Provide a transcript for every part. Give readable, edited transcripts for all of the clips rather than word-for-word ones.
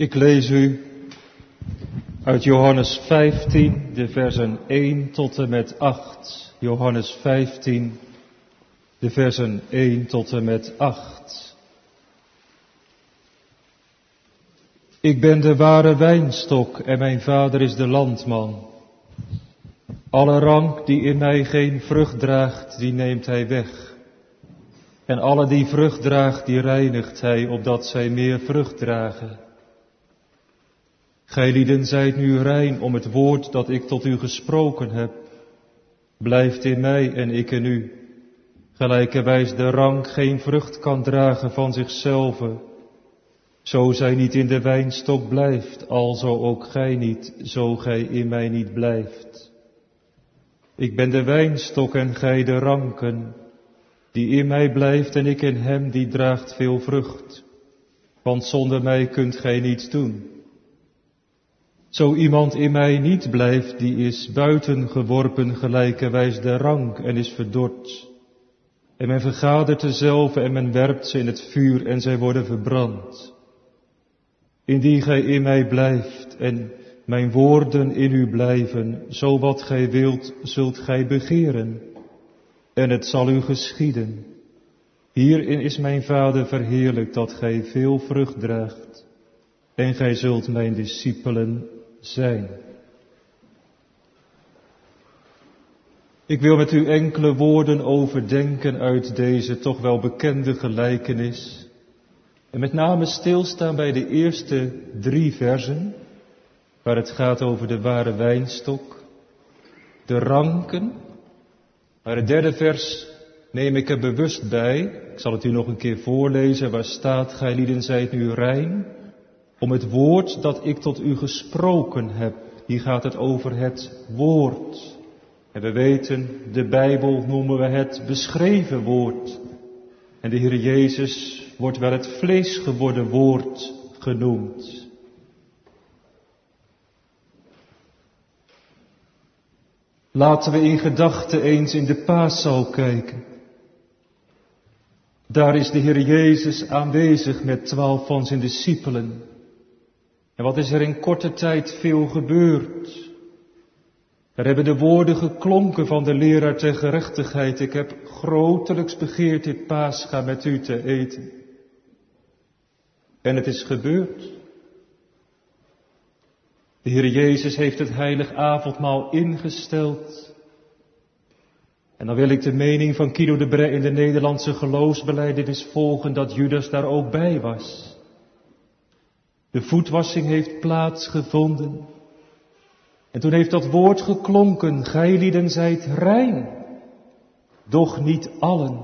Ik lees u uit Johannes 15, de versen 1 tot en met 8. Johannes 15, de versen 1 tot en met 8. Ik ben de ware wijnstok en mijn vader is de landman. Alle rank die in mij geen vrucht draagt, die neemt hij weg. En alle die vrucht draagt, die reinigt hij, opdat zij meer vrucht dragen. Gijlieden zijt nu rein om het woord dat ik tot u gesproken heb. Blijft in mij en ik in u. Gelijkerwijs de rank geen vrucht kan dragen van zichzelf. Zo zij niet in de wijnstok blijft, alzo ook gij niet, zo gij in mij niet blijft. Ik ben de wijnstok en gij de ranken. Die in mij blijft en ik in hem, die draagt veel vrucht. Want zonder mij kunt gij niets doen. Zo iemand in mij niet blijft, die is buiten geworpen gelijkerwijs de rank en is verdord. En men vergadert dezelve en men werpt ze in het vuur en zij worden verbrand. Indien gij in mij blijft en mijn woorden in u blijven, zo wat gij wilt, zult gij begeren. En het zal u geschieden. Hierin is mijn Vader verheerlijkt, dat gij veel vrucht draagt. En gij zult mijn discipelen zijn. Ik wil met u enkele woorden overdenken uit deze toch wel bekende gelijkenis. En met name stilstaan bij de eerste 3 versen, waar het gaat over de ware wijnstok, de ranken. Maar het 3e vers neem ik er bewust bij. Ik zal het u nog een keer voorlezen, waar staat: Gijlieden zijt nu rein om het woord dat ik tot u gesproken heb. Hier gaat het over het woord. En we weten, de Bijbel noemen we het beschreven woord. En de Heer Jezus wordt wel het vlees geworden woord genoemd. Laten we in gedachten eens in de paaszaal kijken. Daar is de Heer Jezus aanwezig met 12 van zijn discipelen. En wat is er in korte tijd veel gebeurd? Er hebben de woorden geklonken van de leraar ter gerechtigheid: ik heb grotelijks begeerd dit Pascha met u te eten. En het is gebeurd. De Heer Jezus heeft het heilig avondmaal ingesteld. En dan wil ik de mening van Guido de Brès in de Nederlandse geloofsbelijdenis volgen, dat Judas daar ook bij was. De voetwassing heeft plaatsgevonden. En toen heeft dat woord geklonken: Gijlieden zijt rein, doch niet allen.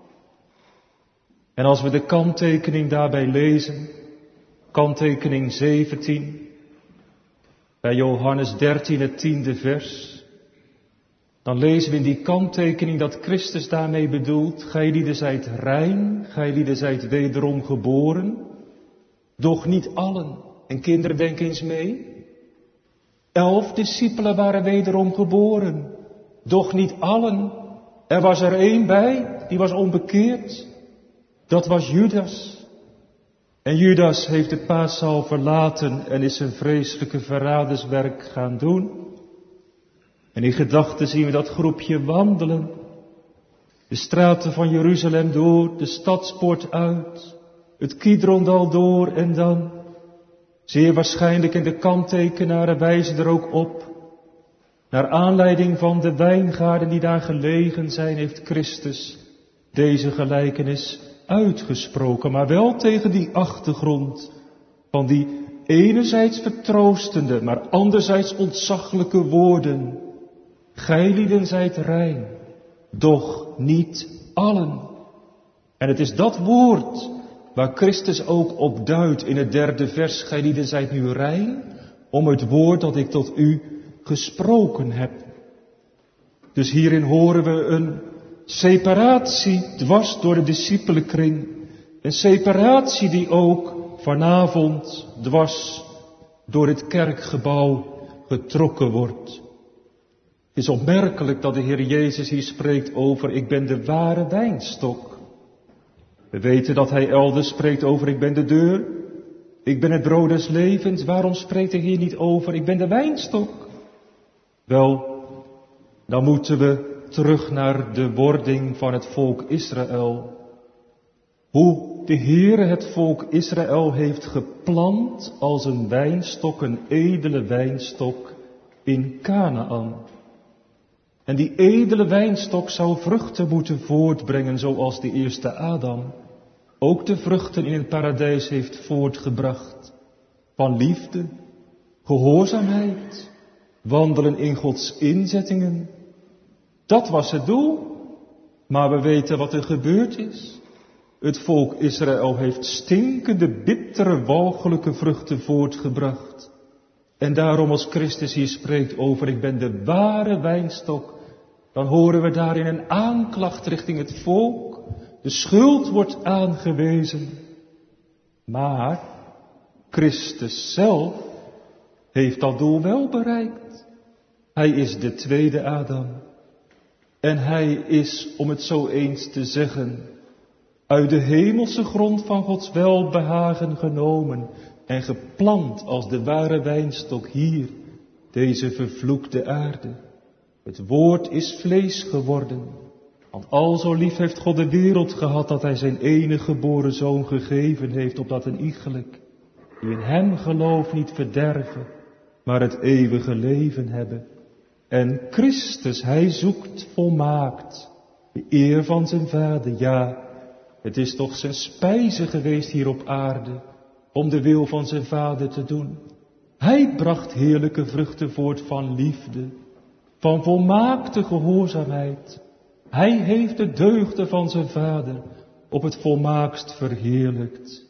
En als we de kanttekening daarbij lezen, kanttekening 17, bij Johannes 13 het 10e vers, dan lezen we in die kanttekening dat Christus daarmee bedoelt: Gijlieden zijt rein, gijlieden zijt wederom geboren, doch niet allen. En kinderen, denk eens mee. 11 discipelen waren wederom geboren, doch niet allen. Er was er 1 bij, die was onbekeerd. Dat was Judas. En Judas heeft de paaszaal verlaten en is zijn vreselijke verraderswerk gaan doen. En in gedachten zien we dat groepje wandelen. De straten van Jeruzalem door, de stadspoort uit, het Kidrondal door en dan, zeer waarschijnlijk in de kanttekenaren wijzen er ook op, naar aanleiding van de wijngaarden die daar gelegen zijn, heeft Christus deze gelijkenis uitgesproken, maar wel tegen die achtergrond van die enerzijds vertroostende, maar anderzijds ontzaglijke woorden: Gijlieden zijt rein, doch niet allen. En het is dat woord waar Christus ook op duidt in het 3e vers: Gijlieden zijt nu rein om het woord dat ik tot u gesproken heb. Dus hierin horen we een separatie dwars door de discipelenkring. Een separatie die ook vanavond dwars door het kerkgebouw getrokken wordt. Het is opmerkelijk dat de Heer Jezus hier spreekt over: ik ben de ware wijnstok. We weten dat hij elders spreekt over: ik ben de deur. Ik ben het brood des levens, waarom spreekt de Heer niet over, ik ben de wijnstok? Wel, dan moeten we terug naar de wording van het volk Israël. Hoe de Heere het volk Israël heeft geplant als een wijnstok, een edele wijnstok in Kanaan. En die edele wijnstok zou vruchten moeten voortbrengen zoals de eerste Adam ook de vruchten in het paradijs heeft voortgebracht. Van liefde, gehoorzaamheid, wandelen in Gods inzettingen. Dat was het doel. Maar we weten wat er gebeurd is. Het volk Israël heeft stinkende, bittere, walgelijke vruchten voortgebracht. En daarom als Christus hier spreekt over ik ben de ware wijnstok, dan horen we daarin een aanklacht richting het volk. De schuld wordt aangewezen. Maar Christus zelf heeft dat doel wel bereikt. Hij is de tweede Adam. En hij is, om het zo eens te zeggen, uit de hemelse grond van Gods welbehagen genomen en geplant als de ware wijnstok hier, deze vervloekte aarde. Het woord is vlees geworden, want al zo lief heeft God de wereld gehad dat hij zijn enige geboren zoon gegeven heeft, opdat een iegelijk die in hem gelooft niet verderven, maar het eeuwige leven hebben. En Christus, hij zoekt volmaakt de eer van zijn Vader. Ja, het is toch zijn spijze geweest hier op aarde om de wil van zijn Vader te doen. Hij bracht heerlijke vruchten voort van liefde, van volmaakte gehoorzaamheid. Hij heeft de deugden van zijn Vader op het volmaakst verheerlijkt.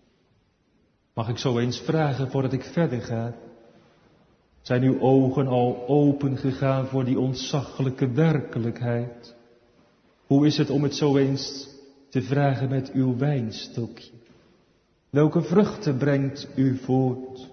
Mag ik zo eens vragen voordat ik verder ga? Zijn uw ogen al open gegaan voor die ontzaglijke werkelijkheid? Hoe is het om het zo eens te vragen met uw wijnstokje? Welke vruchten brengt u voort?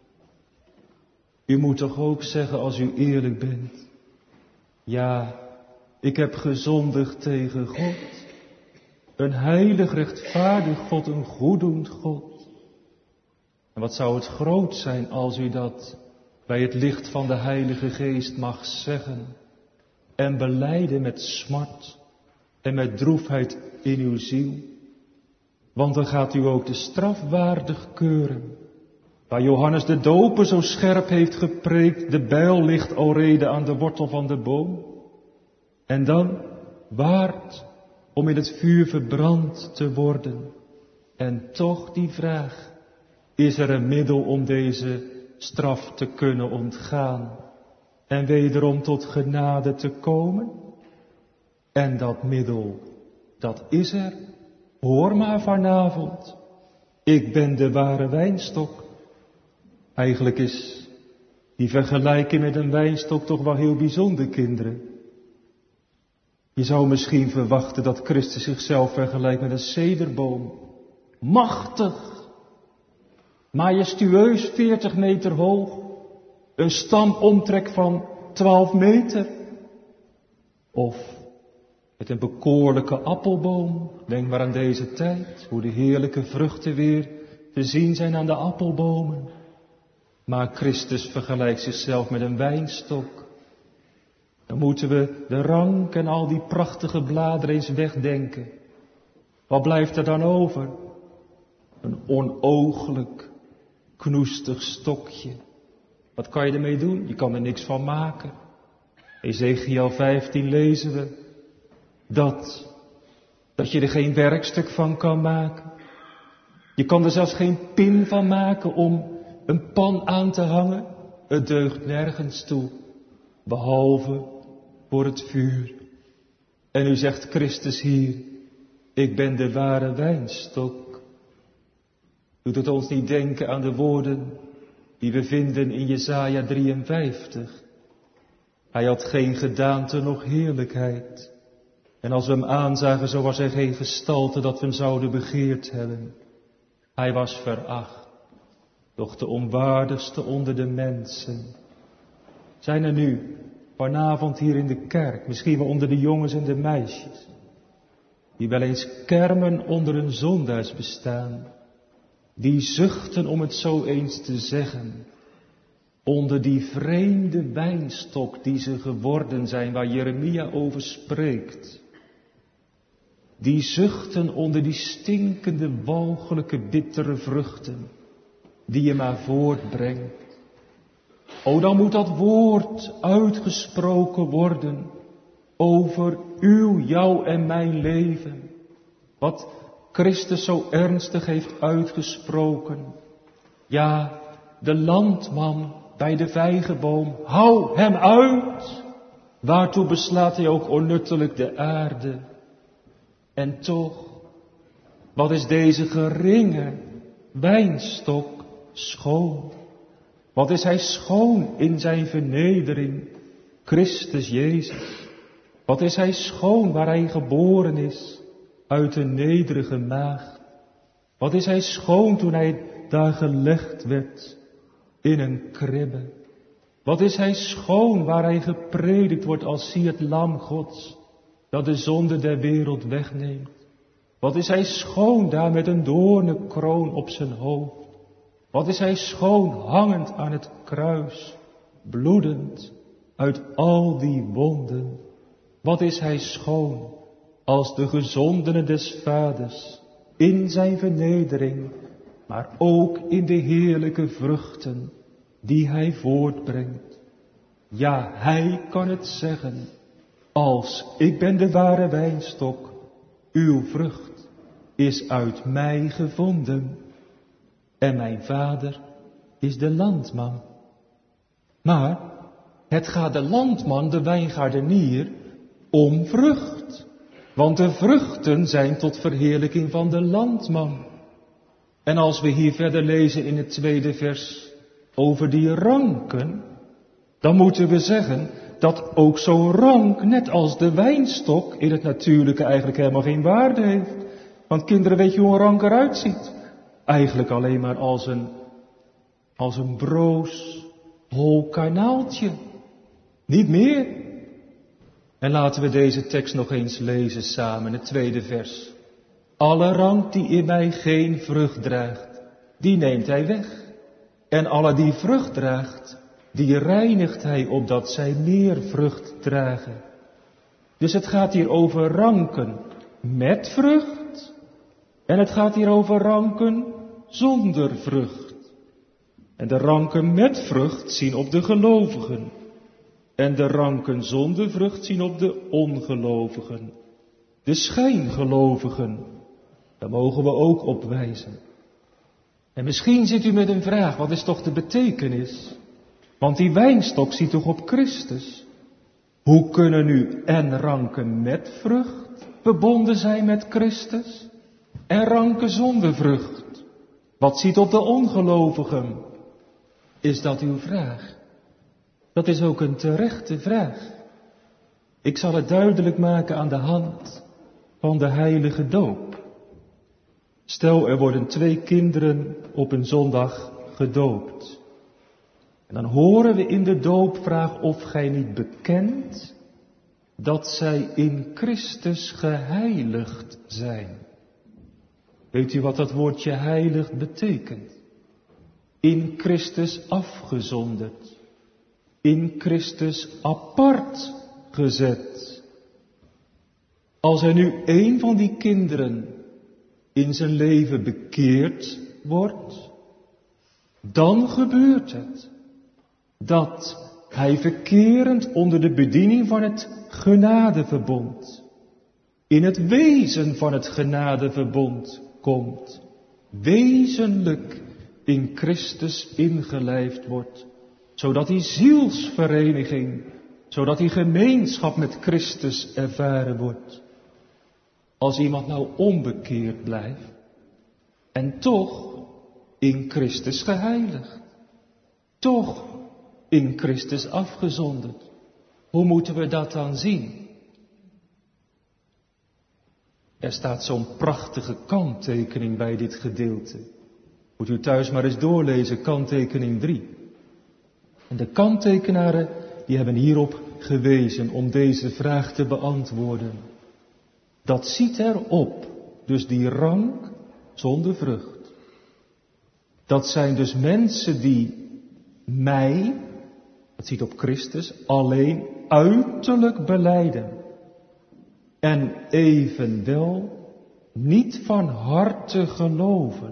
U moet toch ook zeggen als u eerlijk bent. Ja, ik heb gezondigd tegen God. Een heilig, rechtvaardig God, een goeddoend God. En wat zou het groot zijn als u dat bij het licht van de Heilige Geest mag zeggen en belijden met smart en met droefheid in uw ziel. Want dan gaat u ook de straf waardig keuren. Waar Johannes de Doper zo scherp heeft gepreekt, de bijl ligt alrede aan de wortel van de boom. En dan waard om in het vuur verbrand te worden. En toch die vraag, is er een middel om deze straf te kunnen ontgaan en wederom tot genade te komen? En dat middel, dat is er. Hoor maar vanavond, ik ben de ware wijnstok. Eigenlijk is die vergelijking met een wijnstok toch wel heel bijzonder, kinderen. Je zou misschien verwachten dat Christus zichzelf vergelijkt met een cederboom. Machtig, majestueus 40 meter hoog, een stamomtrek van 12 meter. Of met een bekoorlijke appelboom, denk maar aan deze tijd, hoe de heerlijke vruchten weer te zien zijn aan de appelbomen. Maar Christus vergelijkt zichzelf met een wijnstok. Dan moeten we de rank en al die prachtige bladeren eens wegdenken. Wat blijft er dan over? Een onooglijk, knoestig stokje. Wat kan je ermee doen? Je kan er niks van maken. Ezekiel 15 lezen we dat je er geen werkstuk van kan maken. Je kan er zelfs geen pin van maken om een pan aan te hangen. Het deugt nergens toe, behalve voor het vuur. En nu zegt Christus hier, ik ben de ware wijnstok. Doet het ons niet denken aan de woorden die we vinden in Jesaja 53. Hij had geen gedaante noch heerlijkheid. En als we hem aanzagen, zo was hij geen gestalte dat we hem zouden begeerd hebben. Hij was veracht, doch de onwaardigste onder de mensen. Zijn er nu vanavond hier in de kerk, misschien wel onder de jongens en de meisjes, die wel eens kermen onder een zondaarsbestaan, die zuchten, om het zo eens te zeggen, onder die vreemde wijnstok die ze geworden zijn, waar Jeremia over spreekt. Die zuchten onder die stinkende, walgelijke, bittere vruchten, die je maar voortbrengt. O, dan moet dat woord uitgesproken worden over uw, jouw en mijn leven. Wat Christus zo ernstig heeft uitgesproken. Ja, de landman bij de vijgenboom, hou hem uit. Waartoe beslaat hij ook onnuttelijk de aarde. En toch, wat is deze geringe wijnstok schoon. Wat is hij schoon in zijn vernedering, Christus Jezus. Wat is hij schoon waar hij geboren is, uit een nederige maagd. Wat is hij schoon toen hij daar gelegd werd, in een kribbe. Wat is hij schoon waar hij gepredikt wordt als zie het lam Gods, dat de zonde der wereld wegneemt. Wat is hij schoon daar met een doornenkroon op zijn hoofd. Wat is hij schoon hangend aan het kruis, bloedend uit al die wonden. Wat is hij schoon als de gezondene des Vaders in zijn vernedering, maar ook in de heerlijke vruchten die hij voortbrengt. Ja, hij kan het zeggen, als ik ben de ware wijnstok, uw vrucht is uit mij gevonden. En mijn vader is de landman. Maar het gaat de landman, de wijngaardenier, om vrucht. Want de vruchten zijn tot verheerlijking van de landman. En als we hier verder lezen in het 2e vers over die ranken, dan moeten we zeggen dat ook zo'n rank, net als de wijnstok, in het natuurlijke eigenlijk helemaal geen waarde heeft. Want kinderen, weet je hoe een rank eruit ziet? Eigenlijk alleen maar als een broos, hol kanaaltje. Niet meer. En laten we deze tekst nog eens lezen samen, het 2e vers. Alle rank die in mij geen vrucht draagt, die neemt hij weg. En alle die vrucht draagt, die reinigt hij opdat zij meer vrucht dragen. Dus het gaat hier over ranken met vrucht. En het gaat hier over ranken zonder vrucht. En de ranken met vrucht zien op de gelovigen. En de ranken zonder vrucht zien op de ongelovigen. De schijngelovigen. Daar mogen we ook op wijzen. En misschien zit u met een vraag, wat is toch de betekenis? Want die wijnstok ziet toch op Christus? Hoe kunnen nu en ranken met vrucht verbonden zijn met Christus? En ranken zonder vrucht? Wat ziet op de ongelovigen? Is dat uw vraag? Dat is ook een terechte vraag. Ik zal het duidelijk maken aan de hand van de heilige doop. Stel, er worden 2 kinderen op een zondag gedoopt. En dan horen we in de doopvraag of gij niet bekent dat zij in Christus geheiligd zijn. Weet u wat dat woordje heiligd betekent? In Christus afgezonderd. In Christus apart gezet. Als er nu een van die kinderen in zijn leven bekeerd wordt, dan gebeurt het dat hij verkerend onder de bediening van het genadeverbond, in het wezen van het genadeverbond komt, wezenlijk in Christus ingelijfd wordt, zodat die zielsvereniging, zodat die gemeenschap met Christus ervaren wordt. Als iemand nou onbekeerd blijft en toch in Christus geheiligd, toch in Christus afgezonderd, hoe moeten we dat dan zien? Er staat zo'n prachtige kanttekening bij dit gedeelte. Moet u thuis maar eens doorlezen, kanttekening 3. En de kanttekenaren, die hebben hierop gewezen om deze vraag te beantwoorden. Dat ziet erop, dus die rank zonder vrucht. Dat zijn dus mensen die mij, dat ziet op Christus, alleen uiterlijk belijden. En evenwel niet van harte geloven.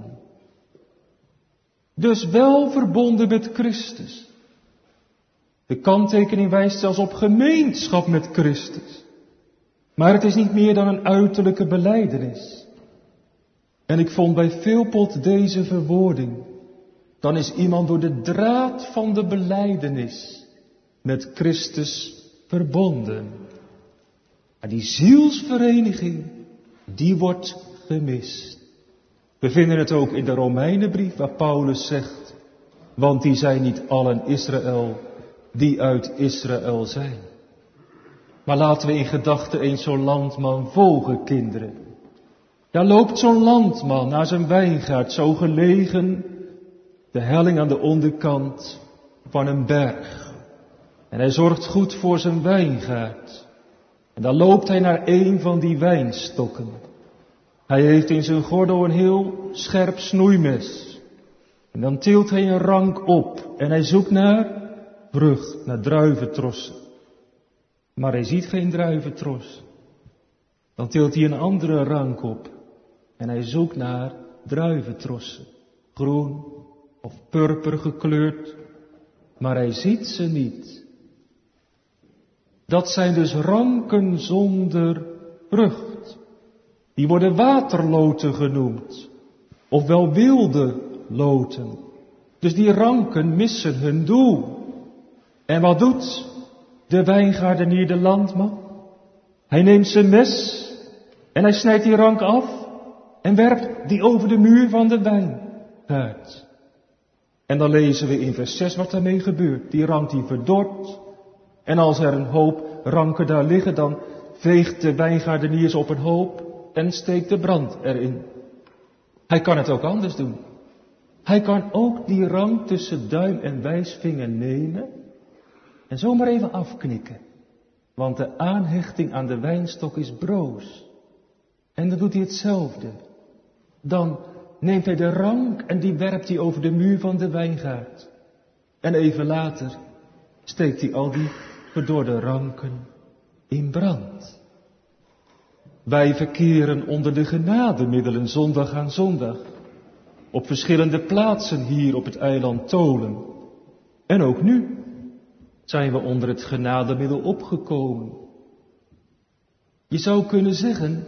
Dus wel verbonden met Christus. De kanttekening wijst zelfs op gemeenschap met Christus. Maar het is niet meer dan een uiterlijke belijdenis. En ik vond bij Philpot deze verwoording. Dan is iemand door de draad van de belijdenis met Christus verbonden. Maar die zielsvereniging, die wordt gemist. We vinden het ook in de Romeinenbrief waar Paulus zegt, want die zijn niet allen Israël die uit Israël zijn. Maar laten we in gedachten eens zo'n landman volgen, kinderen. Daar loopt zo'n landman naar zijn wijngaard, zo gelegen, de helling aan de onderkant van een berg. En hij zorgt goed voor zijn wijngaard. En dan loopt hij naar een van die wijnstokken. Hij heeft in zijn gordel een heel scherp snoeimes. En dan tilt hij een rank op en hij zoekt naar vrucht, naar druiventrossen. Maar hij ziet geen druiventros. Dan tilt hij een andere rank op en hij zoekt naar druiventrossen. Groen of purper gekleurd, maar hij ziet ze niet. Dat zijn dus ranken zonder vrucht. Die worden waterloten genoemd, ofwel wilde loten. Dus die ranken missen hun doel. En wat doet de wijngaardenier, de landman? Hij neemt zijn mes en hij snijdt die rank af en werpt die over de muur van de wijngaard. En dan lezen we in vers 6 wat daarmee gebeurt. Die rank die verdort. En als er een hoop ranken daar liggen, dan veegt de wijngaardenier ze op een hoop en steekt de brand erin. Hij kan het ook anders doen. Hij kan ook die rank tussen duim en wijsvinger nemen en zomaar even afknikken. Want de aanhechting aan de wijnstok is broos. En dan doet hij hetzelfde. Dan neemt hij de rank en die werpt hij over de muur van de wijngaard. En even later steekt hij al die verdorde ranken in brand. Wij verkeren onder de genademiddelen zondag aan zondag. Op verschillende plaatsen hier op het eiland Tholen. En ook nu zijn we onder het genademiddel opgekomen. Je zou kunnen zeggen,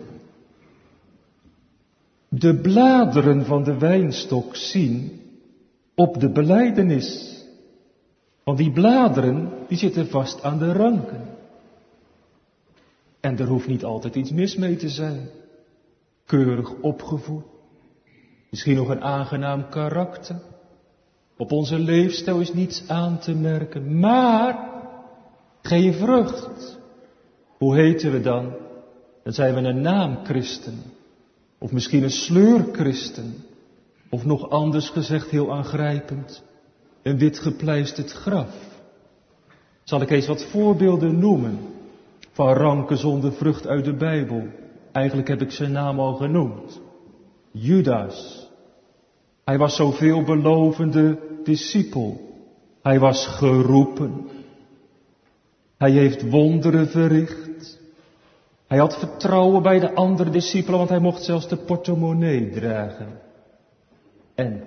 de bladeren van de wijnstok zien op de belijdenis. Want die bladeren, die zitten vast aan de ranken. En er hoeft niet altijd iets mis mee te zijn. Keurig opgevoed. Misschien nog een aangenaam karakter. Op onze leefstijl is niets aan te merken. Maar geen vrucht. Hoe heten we dan? Dan zijn we een naamchristen. Of misschien een sleurchristen. Of nog anders gezegd, heel aangrijpend, een wit gepleisterd graf. Zal ik eens wat voorbeelden noemen van ranken zonder vrucht uit de Bijbel. Eigenlijk heb ik zijn naam al genoemd. Judas. Hij was zo'n veelbelovende discipel. Hij was geroepen. Hij heeft wonderen verricht. Hij had vertrouwen bij de andere discipelen, want hij mocht zelfs de portemonnee dragen. En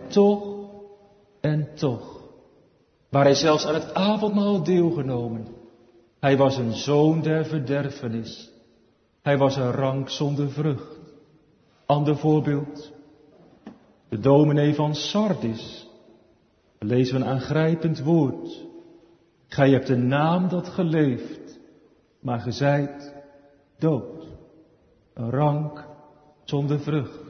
toch, waar hij zelfs aan het avondmaal had deelgenomen. Hij was een zoon der verderfenis. Hij was een rank zonder vrucht. Ander voorbeeld. De dominee van Sardis. We lezen een aangrijpend woord. Gij hebt een naam dat geleefd, maar ge zijt dood. Een rank zonder vrucht.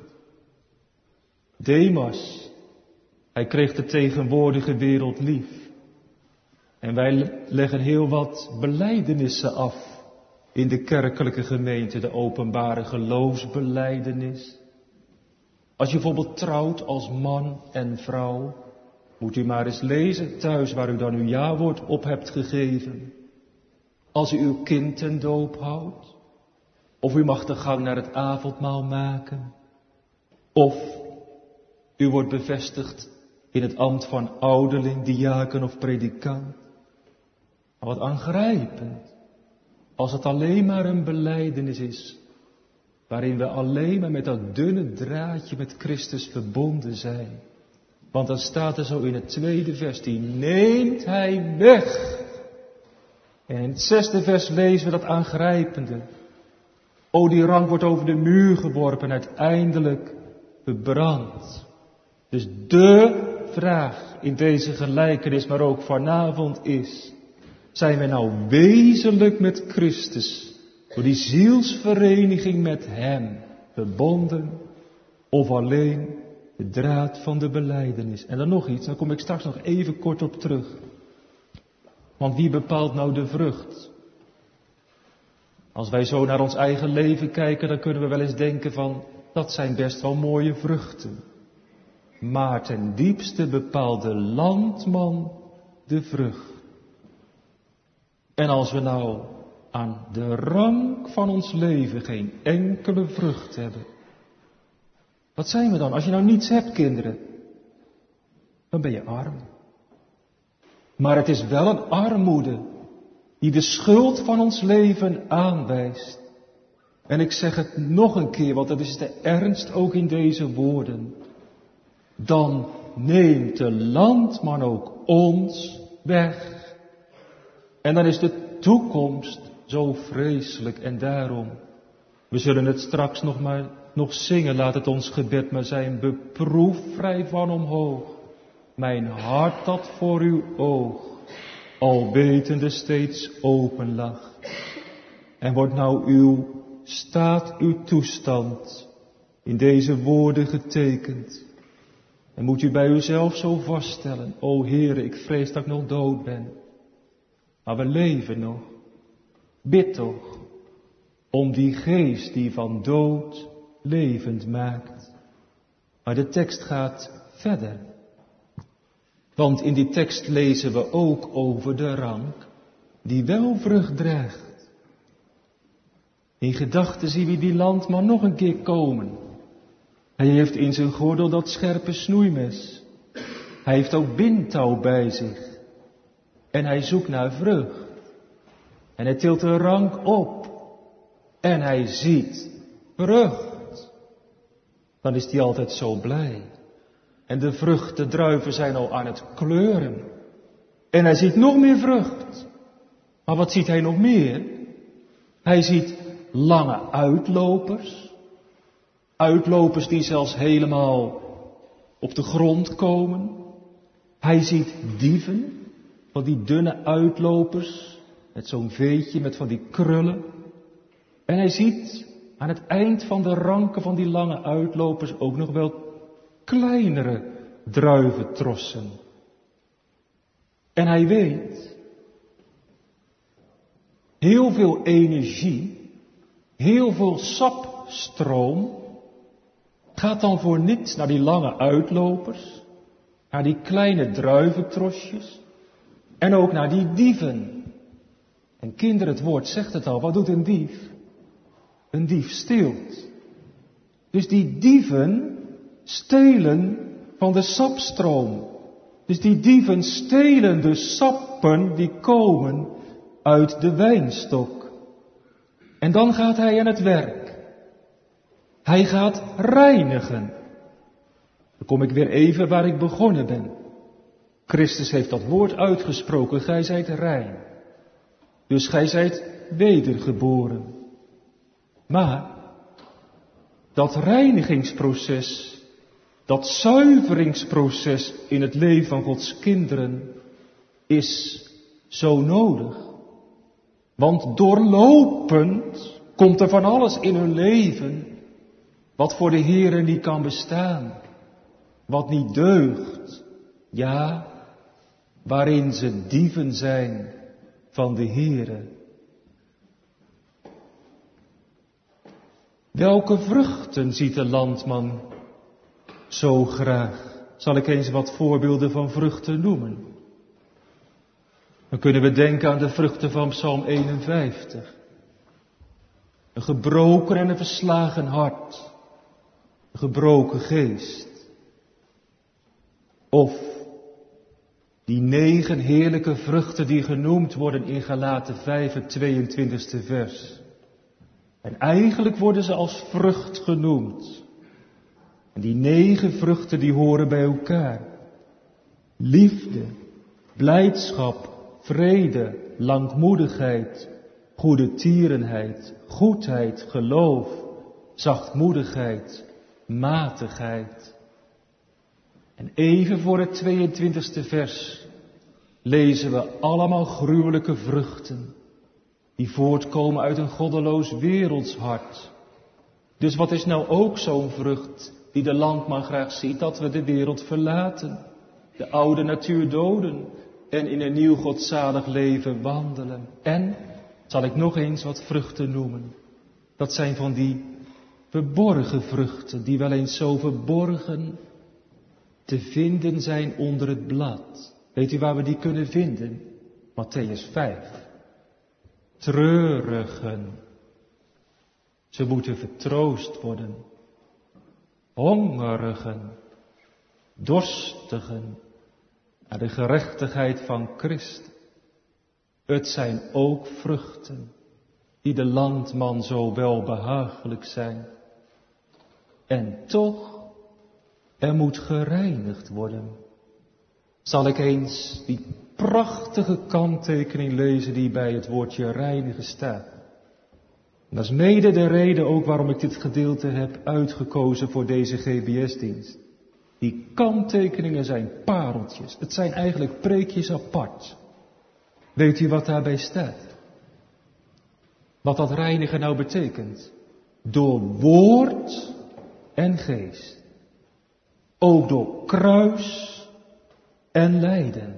Demas. Hij kreeg de tegenwoordige wereld lief. En wij leggen heel wat belijdenissen af in de kerkelijke gemeente, de openbare geloofsbelijdenis. Als je bijvoorbeeld trouwt als man en vrouw, moet u maar eens lezen thuis waar u dan uw jawoord op hebt gegeven. Als u uw kind ten doop houdt, of u mag de gang naar het avondmaal maken, of u wordt bevestigd in het ambt van ouderling, diaken of predikant. Maar wat aangrijpend, als het alleen maar een belijdenis is, waarin we alleen maar met dat dunne draadje met Christus verbonden zijn. Want dan staat er zo in het 2e vers, die neemt hij weg. En in het 6e vers lezen we dat aangrijpende. O, die rank wordt over de muur geworpen en uiteindelijk verbrand. Dus de vraag in deze gelijkenis, maar ook vanavond is, zijn wij nou wezenlijk met Christus, door die zielsvereniging met Hem, verbonden, of alleen de draad van de belijdenis? En dan nog iets, daar kom ik straks nog even kort op terug. Want wie bepaalt nou de vrucht? Als wij zo naar ons eigen leven kijken, dan kunnen we wel eens denken van, dat zijn best wel mooie vruchten. Maar ten diepste bepaalt de landman de vrucht. En als we nou aan de rank van ons leven geen enkele vrucht hebben, wat zijn we dan? Als je nou niets hebt, kinderen, dan ben je arm. Maar het is wel een armoede die de schuld van ons leven aanwijst. En ik zeg het nog een keer, want dat is de ernst ook in deze woorden. Dan neemt de landman ook ons weg. En dan is de toekomst zo vreselijk. En daarom, we zullen het straks nog zingen, laat het ons gebed maar zijn. Beproef vrij van omhoog mijn hart dat voor uw oog, al wetende steeds open lag. En wordt nou uw toestand in deze woorden getekend. En moet u bij uzelf zo vaststellen, o Heere, ik vrees dat ik nog dood ben. Maar we leven nog. Bid toch om die geest die van dood levend maakt. Maar de tekst gaat verder. Want in die tekst lezen we ook over de rank die wel vrucht draagt. In gedachten zien we die landman nog een keer komen. Hij heeft in zijn gordel dat scherpe snoeimes. Hij heeft ook bindtouw bij zich. En hij zoekt naar vrucht. En hij tilt de rank op. En hij ziet vrucht. Dan is hij altijd zo blij. En de vrucht, de druiven zijn al aan het kleuren. En hij ziet nog meer vrucht. Maar wat ziet hij nog meer? Hij ziet lange uitlopers. Uitlopers die zelfs helemaal op de grond komen. Hij ziet dieven, van die dunne uitlopers, met zo'n veetje met van die krullen. En hij ziet aan het eind van de ranken van die lange uitlopers ook nog wel kleinere druiventrossen. En hij weet, heel veel energie, heel veel sapstroom gaat dan voor niets naar die lange uitlopers, naar die kleine druiventrosjes en ook naar die dieven. En kinderen, het woord zegt het al, wat doet een dief? Een dief steelt. Dus die dieven stelen van de sapstroom. Dus die dieven stelen de sappen die komen uit de wijnstok. En dan gaat hij aan het werk. Hij gaat reinigen. Dan kom ik weer even waar ik begonnen ben. Christus heeft dat woord uitgesproken, gij zijt rein. Dus gij zijt wedergeboren. Maar dat reinigingsproces, dat zuiveringsproces in het leven van Gods kinderen is zo nodig. Want doorlopend komt er van alles in hun leven wat voor de Heere niet kan bestaan. Wat niet deugt. Ja, waarin ze dieven zijn van de Heere. Welke vruchten ziet de landman zo graag? Zal ik eens wat voorbeelden van vruchten noemen? Dan kunnen we denken aan de vruchten van Psalm 51. Een gebroken en een verslagen hart. Een gebroken geest. Of die 9 heerlijke vruchten die genoemd worden in Galaten 5, het 22e vers. En eigenlijk worden ze als vrucht genoemd. En die 9 vruchten die horen bij elkaar. Liefde, blijdschap, vrede, langmoedigheid, goedertierenheid, goedheid, geloof, zachtmoedigheid, matigheid. En even voor het 22e vers lezen we allemaal gruwelijke vruchten die voortkomen uit een goddeloos werelds hart. Dus wat is nou ook zo'n vrucht die de landman graag ziet? Dat we de wereld verlaten, de oude natuur doden en in een nieuw godzalig leven wandelen. En, zal ik nog eens wat vruchten noemen, dat zijn van die verborgen vruchten die wel eens zo verborgen te vinden zijn onder het blad. Weet u waar we die kunnen vinden? Mattheüs 5. Treurigen. Ze moeten vertroost worden. Hongerigen. Dorstigen. Naar de gerechtigheid van Christus. Het zijn ook vruchten die de landman zo welbehagelijk zijn. En toch, er moet gereinigd worden. Zal ik eens die prachtige kanttekening lezen die bij het woordje reinigen staat. En dat is mede de reden ook waarom ik dit gedeelte heb uitgekozen voor deze GBS-dienst. Die kanttekeningen zijn pareltjes. Het zijn eigenlijk preekjes apart. Weet u wat daarbij staat? Wat dat reinigen nou betekent? Door woord en geest. Ook door kruis en lijden.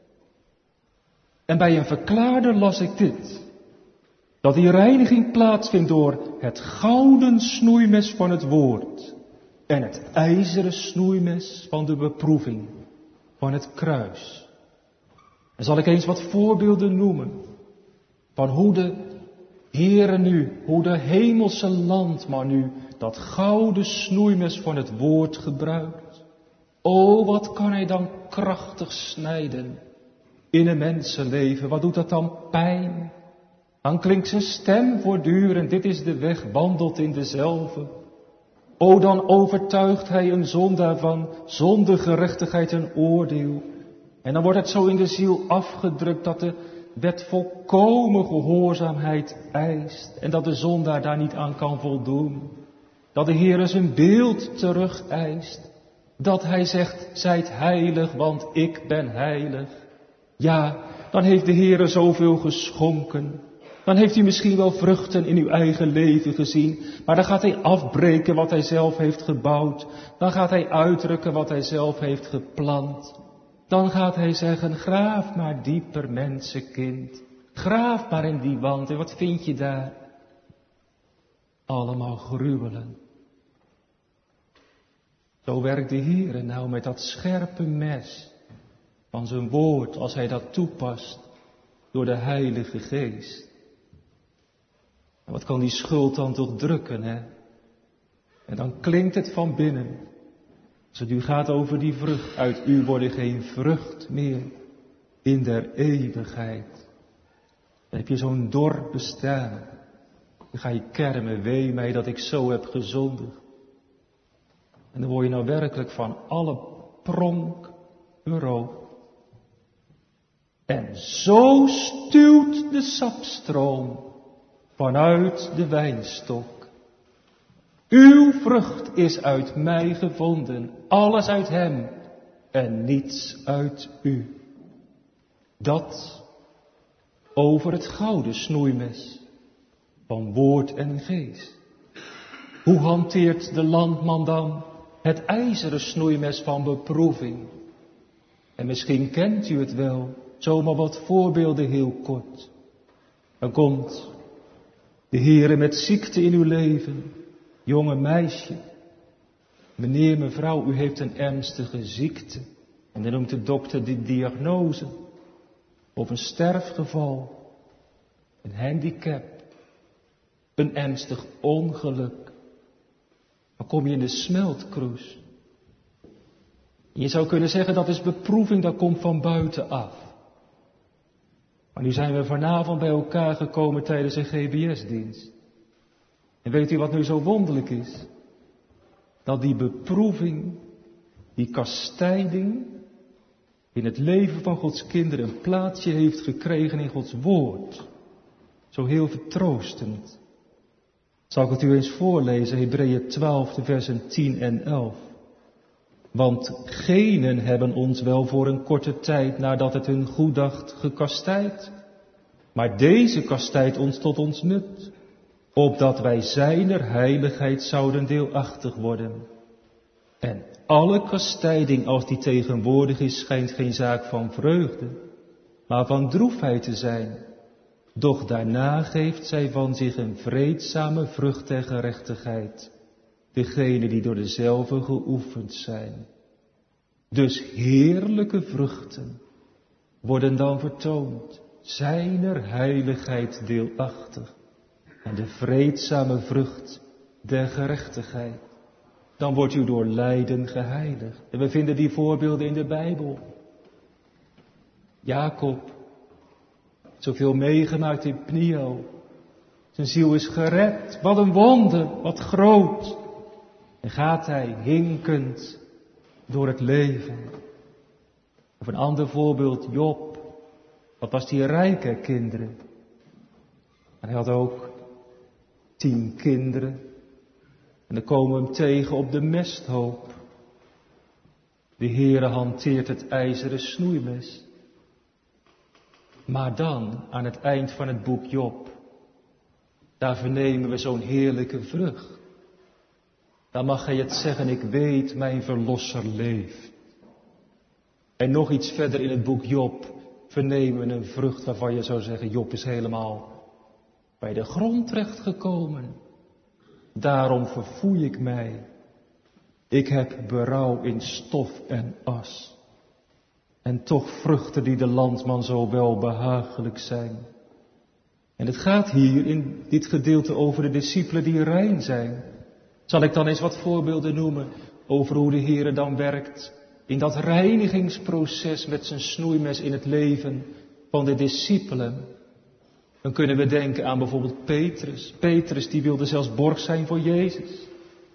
En bij een verklaarder las ik dit. Dat die reiniging plaatsvindt door het gouden snoeimes van het woord. En het ijzeren snoeimes van de beproeving. Van het kruis. En zal ik eens wat voorbeelden noemen. Van hoe de Heere nu, hoe de hemelse landman nu dat gouden snoeimes van het woord gebruikt. O, wat kan hij dan krachtig snijden in een mensenleven. Wat doet dat dan pijn? Dan klinkt zijn stem voortdurend, dit is de weg, wandelt in dezelfde. O, dan overtuigt hij een zondaar van zonde, gerechtigheid en oordeel. En dan wordt het zo in de ziel afgedrukt dat de wet volkomen gehoorzaamheid eist. En dat de zondaar daar niet aan kan voldoen. Dat de Heer zijn beeld terug eist. Dat hij zegt, zijt heilig, want ik ben heilig. Ja, dan heeft de Heer zoveel geschonken. Dan heeft u misschien wel vruchten in uw eigen leven gezien. Maar dan gaat hij afbreken wat hij zelf heeft gebouwd. Dan gaat hij uitdrukken wat hij zelf heeft geplant. Dan gaat hij zeggen, graaf maar dieper, mensenkind. Graaf maar in die wand. En wat vind je daar? Allemaal gruwelen. Zo werkt de Heer nou met dat scherpe mes van zijn woord, als hij dat toepast, door de Heilige Geest. En wat kan die schuld dan toch drukken, hè? En dan klinkt het van binnen. Als het u gaat over die vrucht, uit u worden geen vrucht meer in der eeuwigheid. Dan heb je zo'n dor bestaan. Dan ga je kermen, wee mij dat ik zo heb gezondigd. En dan word je nou werkelijk van alle pronk beroofd. En zo stuwt de sapstroom vanuit de wijnstok. Uw vrucht is uit mij gevonden, alles uit hem en niets uit u. Dat over het gouden snoeimes van woord en geest. Hoe hanteert de landman dan het ijzeren snoeimes van beproeving? En misschien kent u het wel, zomaar wat voorbeelden heel kort. Dan komt de Heere met ziekte in uw leven. Jonge meisje, meneer, mevrouw, u heeft een ernstige ziekte. En dan noemt de dokter die diagnose. Of een sterfgeval, een handicap, een ernstig ongeluk. Dan kom je in de smeltkroes. Je zou kunnen zeggen dat is beproeving, dat komt van buitenaf. Maar nu zijn we vanavond bij elkaar gekomen tijdens een GBS-dienst. En weet u wat nu zo wonderlijk is? Dat die beproeving, die kastijding in het leven van Gods kinderen een plaatsje heeft gekregen in Gods woord. Zo heel vertroostend. Zal ik het u eens voorlezen, Hebreeën 12, de versen 10 en 11. Want genen hebben ons wel voor een korte tijd nadat het hun goed dacht gekastijd. Maar deze kastijdt ons tot ons nut, opdat wij zijner heiligheid zouden deelachtig worden. En alle kastijding als die tegenwoordig is, schijnt geen zaak van vreugde, maar van droefheid te zijn. Doch daarna geeft zij van zich een vreedzame vrucht der gerechtigheid, degene die door dezelfde geoefend zijn. Dus heerlijke vruchten worden dan vertoond, zijner heiligheid deelachtig, en de vreedzame vrucht der gerechtigheid. Dan wordt u door lijden geheiligd. En we vinden die voorbeelden in de Bijbel. Jacob, zoveel meegemaakt in Pniel. Zijn ziel is gered. Wat een wonder, wat groot. En gaat hij hinkend door het leven. Of een ander voorbeeld, Job. Wat was die rijk, hè, kinderen. En hij had ook 10 kinderen. En dan komen we hem tegen op de mesthoop. De Heere hanteert het ijzeren snoeimes. Maar dan, aan het eind van het boek Job, daar vernemen we zo'n heerlijke vrucht. Dan mag hij het zeggen, ik weet, mijn verlosser leeft. En nog iets verder in het boek Job vernemen we een vrucht waarvan je zou zeggen, Job is helemaal bij de grond terechtgekomen. Daarom verfoei ik mij. Ik heb berouw in stof en as. En toch vruchten die de landman zo welbehagelijk zijn. En het gaat hier in dit gedeelte over de discipelen die rein zijn. Zal ik dan eens wat voorbeelden noemen over hoe de Heere dan werkt in dat reinigingsproces met zijn snoeimes in het leven van de discipelen. Dan kunnen we denken aan bijvoorbeeld Petrus. Petrus die wilde zelfs borg zijn voor Jezus.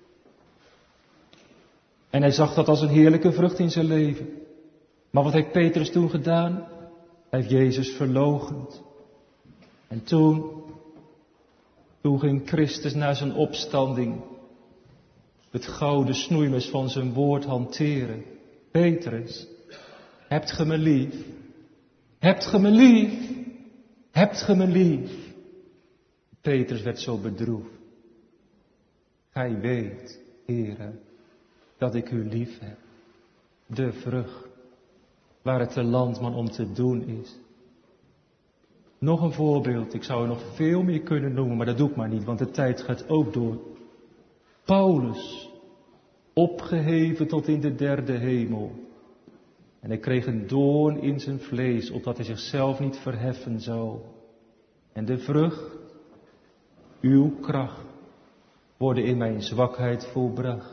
En hij zag dat als een heerlijke vrucht in zijn leven. Maar wat heeft Petrus toen gedaan? Hij heeft Jezus verloochend. En toen ging Christus na zijn opstanding het gouden snoeimes van zijn woord hanteren. Petrus, hebt ge me lief? Hebt ge me lief? Hebt ge me lief? Petrus werd zo bedroefd. Gij weet, Heere, dat ik u lief heb. De vrucht waar het de landman om te doen is. Nog een voorbeeld, ik zou er nog veel meer kunnen noemen, maar dat doe ik maar niet, want de tijd gaat ook door. Paulus, opgeheven tot in de 3e hemel. En hij kreeg een doorn in zijn vlees, opdat hij zichzelf niet verheffen zou. En de vrucht, uw kracht, worden in mijn zwakheid volbracht.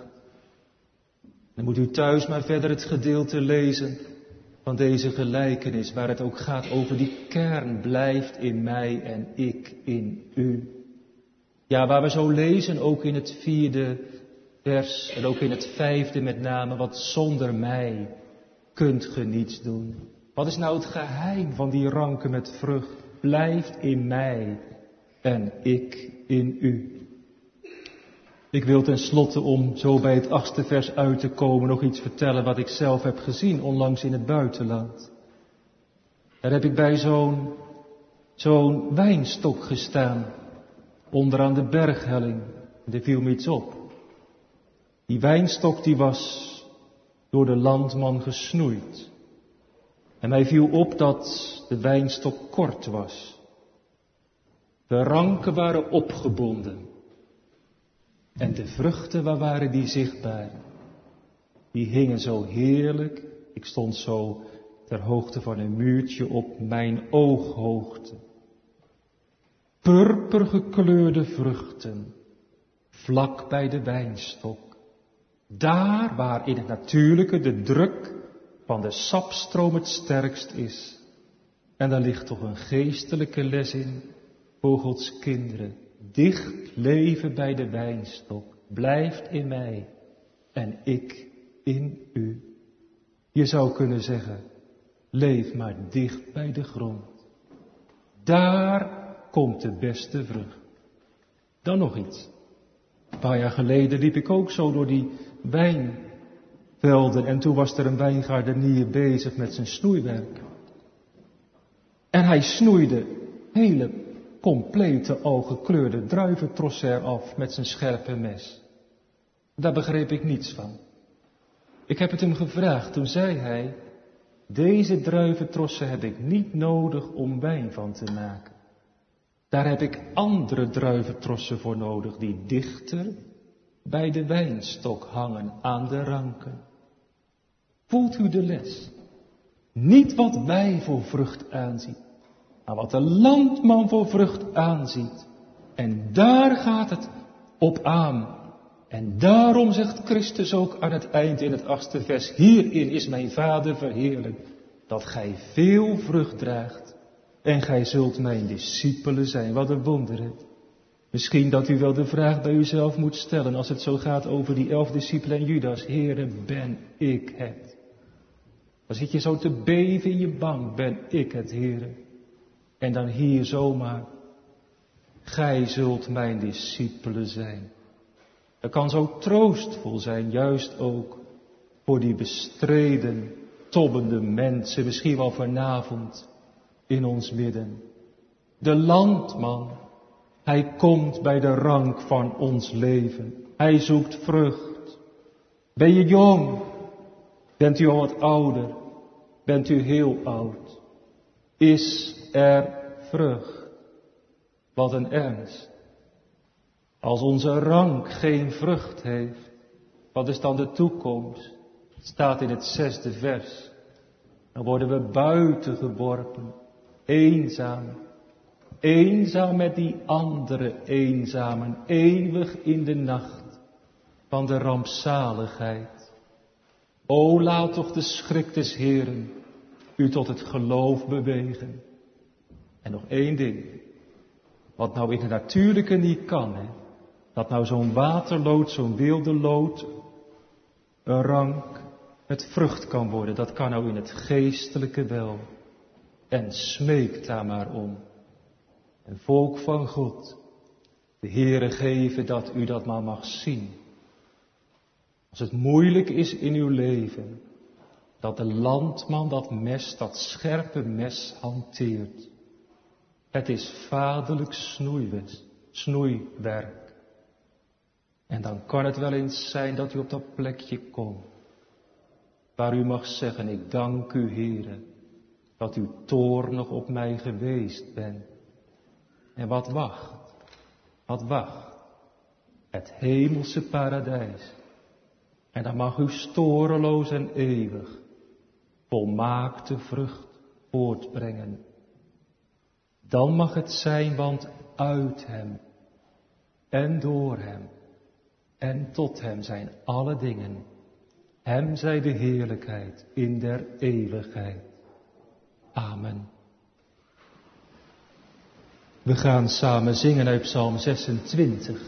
Dan moet u thuis maar verder het gedeelte lezen van deze gelijkenis, waar het ook gaat over die kern, blijft in mij en ik in u. Ja, waar we zo lezen, ook in het 4e vers en ook in het 5e met name, wat zonder mij kunt ge niets doen. Wat is nou het geheim van die ranken met vrucht? Blijft in mij en ik in u. Ik wil tenslotte, om zo bij het 8e vers uit te komen, nog iets vertellen wat ik zelf heb gezien onlangs in het buitenland. Daar heb ik bij zo'n wijnstok gestaan, onderaan de berghelling. Er viel me iets op. Die wijnstok die was door de landman gesnoeid. En mij viel op dat de wijnstok kort was. De ranken waren opgebonden. En de vruchten, waar waren die zichtbaar? Die hingen zo heerlijk. Ik stond zo ter hoogte van een muurtje op mijn ooghoogte. Purpergekleurde vruchten, vlak bij de wijnstok. Daar waar in het natuurlijke de druk van de sapstroom het sterkst is. En daar ligt toch een geestelijke les in voor Gods kinderen. Dicht leven bij de wijnstok, blijft in mij en ik in u. Je zou kunnen zeggen, leef maar dicht bij de grond. Daar komt de beste vrucht. Dan nog iets. Een paar jaar geleden liep ik ook zo door die wijnvelden en toen was er een wijngaardenier bezig met zijn snoeiwerk. En hij snoeide hele complete al gekleurde druiventrossen eraf met zijn scherpe mes. Daar begreep ik niets van. Ik heb het hem gevraagd, toen zei hij, deze druiventrossen heb ik niet nodig om wijn van te maken. Daar heb ik andere druiventrossen voor nodig die dichter bij de wijnstok hangen aan de ranken. Voelt u de les? Niet wat wij voor vrucht aanzien, maar wat de landman voor vrucht aanziet. En daar gaat het op aan. En daarom zegt Christus ook aan het eind in het 8e vers, hierin is mijn Vader verheerlijkt, dat gij veel vrucht draagt. En gij zult mijn discipelen zijn. Wat een wonder. Misschien dat u wel de vraag bij uzelf moet stellen als het zo gaat over die 11 discipelen en Judas. Heere, ben ik het? Dan zit je zo te beven in je bank. Ben ik het, Heere? En dan hier zomaar. Gij zult mijn discipelen zijn. Dat kan zo troostvol zijn, juist ook voor die bestreden, tobbende mensen, misschien wel vanavond in ons midden. De landman, hij komt bij de rank van ons leven. Hij zoekt vrucht. Ben je jong? Bent u al wat ouder? Bent u heel oud? Is er vrucht? Wat een ernst. Als onze rank geen vrucht heeft, wat is dan de toekomst? Het staat in het 6e vers. Dan worden we buiten geworpen. Eenzaam. Eenzaam met die andere eenzamen. Eeuwig in de nacht van de rampzaligheid. O, laat toch de schrik des Heeren u tot het geloof bewegen. En nog één ding. Wat nou in het natuurlijke niet kan, hè. Dat nou zo'n waterlood, zo'n wilde lood, een rank met vrucht kan worden. Dat kan nou in het geestelijke wel. En smeek daar maar om. En volk van God, de Heere geven dat u dat maar mag zien. Als het moeilijk is in uw leven, dat de landman dat mes, dat scherpe mes hanteert. Het is vaderlijk snoeiwerk. En dan kan het wel eens zijn dat u op dat plekje komt, waar u mag zeggen, ik dank u, Heere, dat u toornig op mij geweest bent. En wat wacht, het hemelse paradijs. En dan mag u storeloos en eeuwig volmaakte vrucht voortbrengen. Dan mag het zijn, want uit hem en door hem en tot hem zijn alle dingen. Hem zij de heerlijkheid in der eeuwigheid. Amen. We gaan samen zingen uit Psalm 26.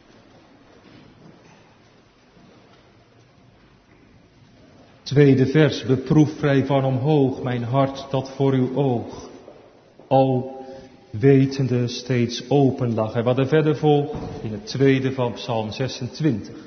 Tweede vers, beproef vrij van omhoog mijn hart dat voor uw oog, al wetende steeds open lag. En wat er verder volgt in het tweede van Psalm 26.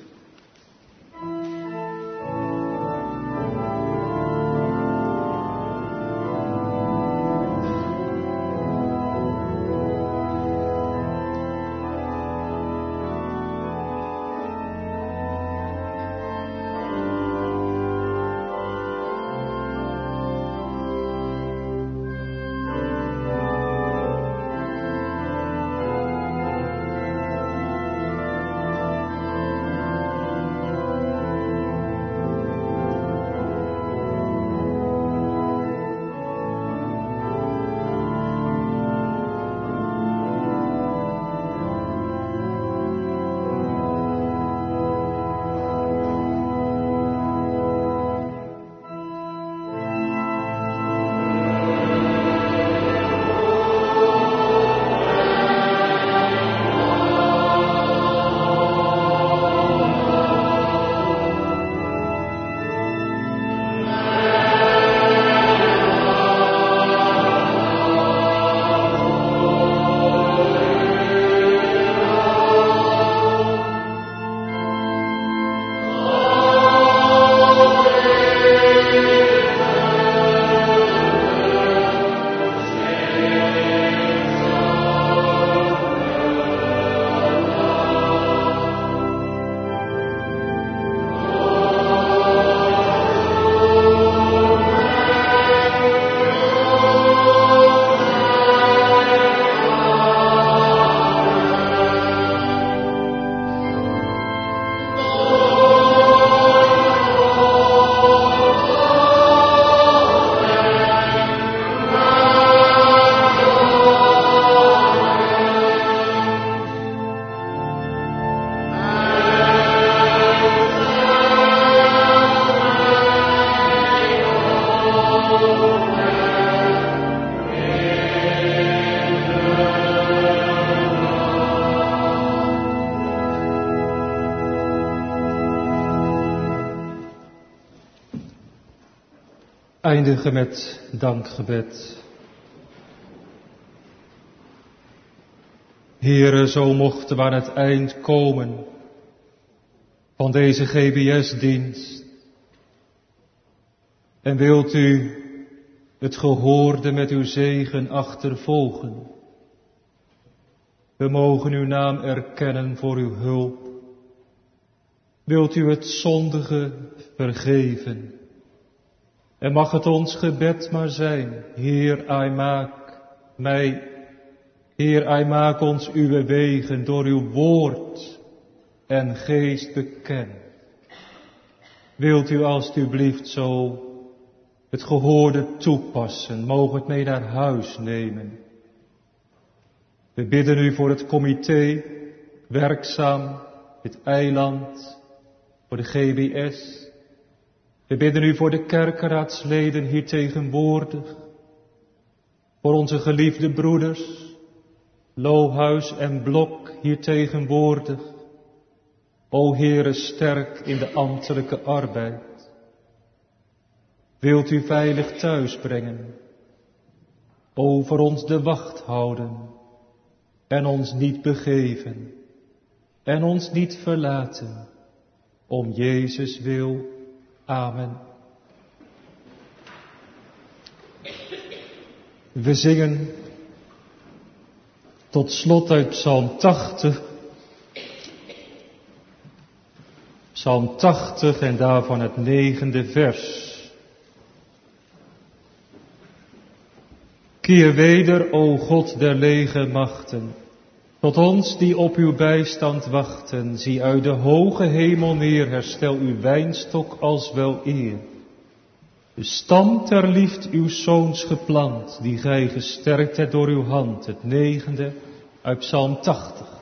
Eindigen met dankgebed. Heere, zo mochten we aan het eind komen van deze GBS-dienst. En wilt u het gehoorde met uw zegen achtervolgen. We mogen uw naam erkennen voor uw hulp. Wilt u het zondige vergeven. En mag het ons gebed maar zijn, Heer, Heer, maak ons uw wegen door uw woord en geest bekend. Wilt u alstublieft zo het gehoorde toepassen, mogen het mee naar huis nemen. We bidden u voor het comité, werkzaam, het eiland, voor de GBS. We bidden u voor de kerkenraadsleden hier tegenwoordig, voor onze geliefde broeders, Lohuis en Blok hier tegenwoordig. O Heere, sterk in de ambtelijke arbeid. Wilt u veilig thuis brengen, over ons de wacht houden en ons niet begeven en ons niet verlaten, om Jezus wil. Amen. We zingen tot slot uit Psalm 80. Psalm 80 en daarvan het 9e vers. Keer weder, o God der legermachten, tot ons die op uw bijstand wachten. Zie uit de hoge hemel neer, herstel uw wijnstok als wel eer. De stam ter liefd uw zoons geplant, die gij gesterkt hebt door uw hand. Het 9e uit Psalm 80.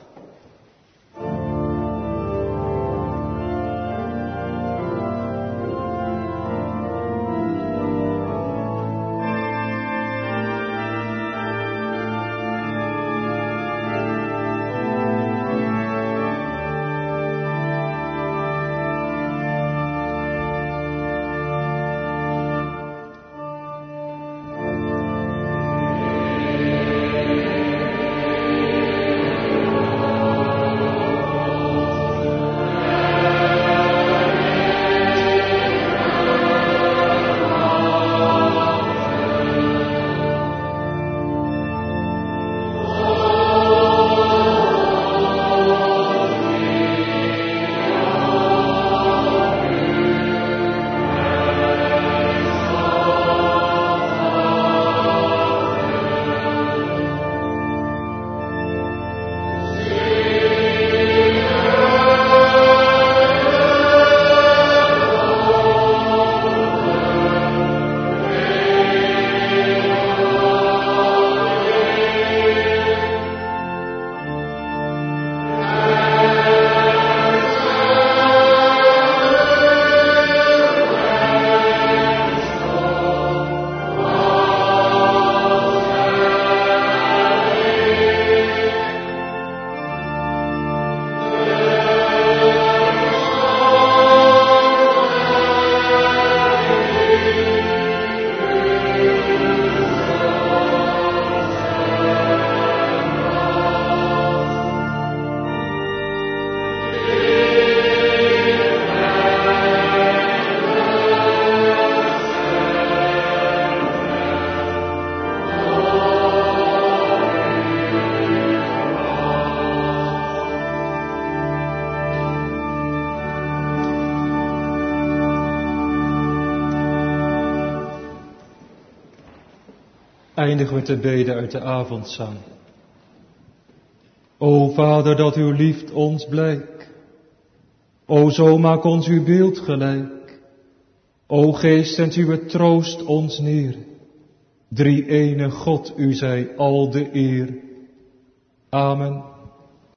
Eindigen we te beden uit de avondzang. O Vader, dat uw liefde ons blijkt. O zo maak ons uw beeld gelijk. O Geest, zend uw troost ons neer. Drie ene God, u zij al de eer. Amen.